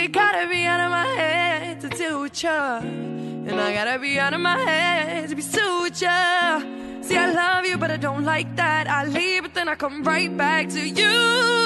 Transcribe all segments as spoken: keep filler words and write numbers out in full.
See, gotta be out of my head to deal with ya, and I gotta be out of my head to be still with ya. See, I love you, but I don't like that. I leave, but then I come right back to you.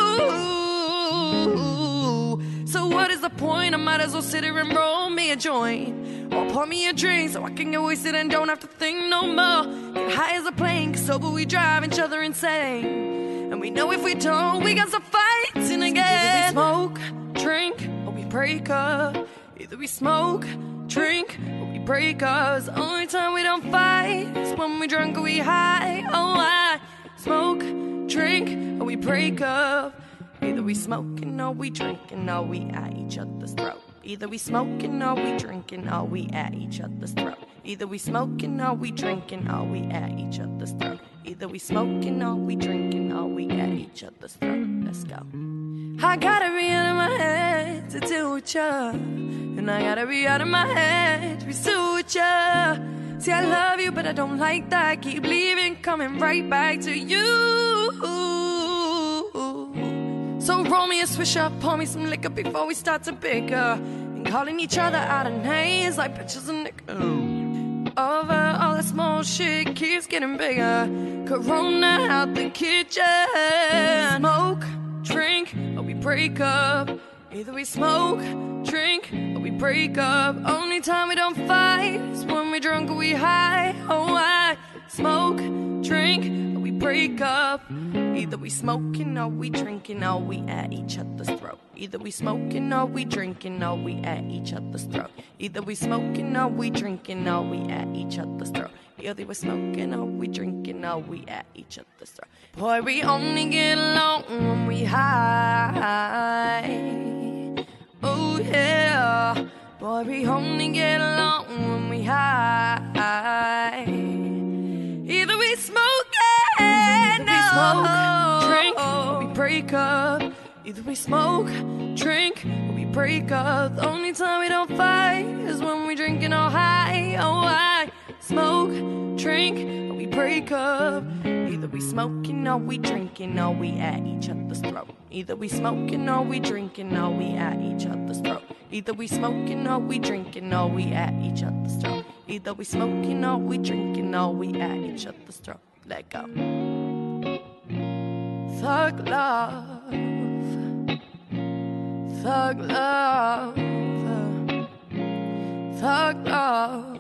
So what is the point? I might as well sit here and roll me a joint, or pour me a drink so I can get wasted and don't have to think no more. Get high as a plane, cause sober we drive each other insane, and we know if we don't, we got some fighting again. Either we smoke, drink, or we break up. Either we smoke, drink, or we break up. The only time we don't fight is when we drunk or we high. Oh, I smoke, drink, or we break up. Either we smoking or we drinking or we at each other's throat. Either we smoking or we drinking or we at each other's throat. Either we smoking or we drinking or we at each other's throat. Either we smoking or we drinking or we at each other's throat. Let's go. I gotta be out of my head to deal with ya, and I gotta be out of my head to be still with ya. See, I love you, but I don't like that. Keep leaving, coming right back to you. So roll me a swisher, pour me some liquor before we start to bicker, and calling each other out of names like bitches and niggas. Over all the small shit keeps getting bigger. Corona out the kitchen. Smoke, drink, or we break up. Either we smoke, drink, or we break up. Only time we don't fight is when we're drunk or we high. Oh, I smoke, drink, or we break up. Either we smoking or we drinking or we at each other's throat. Either we smoking or we drinking or we at each other's throat. Either we smoking or we drinking or we at each other's throat. Either we smoking or we drinking or we at each other's throat. Boy, we only get along when we high. Oh yeah. Boy, we only get along when we high. Either we smoke it, no. Smoke, drink, or we break up. Either we smoke, drink, or we break up. The only time we don't fight is when we drinking all high. Oh, I smoke, drink, or we break up. Either we smoking or we drinking or we at each other's throat. Either we smoking or we drinking or we at each other's throat. Either we smoking or we drinking or we at each other's throat. Either we smoking or we drinking or we at each other's throat. Let go. Thug love, thug love, thug love.